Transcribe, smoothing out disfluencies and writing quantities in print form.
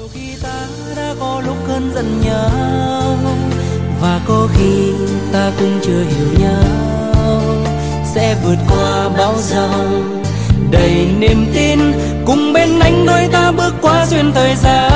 khi ta đã có lúc hơn dần nhau, và có khi ta cũng chưa hiểu nhau, sẽ vượt qua bão giông đầy niềm tin, cùng bên anh đôi ta bước qua xuyên thời gian.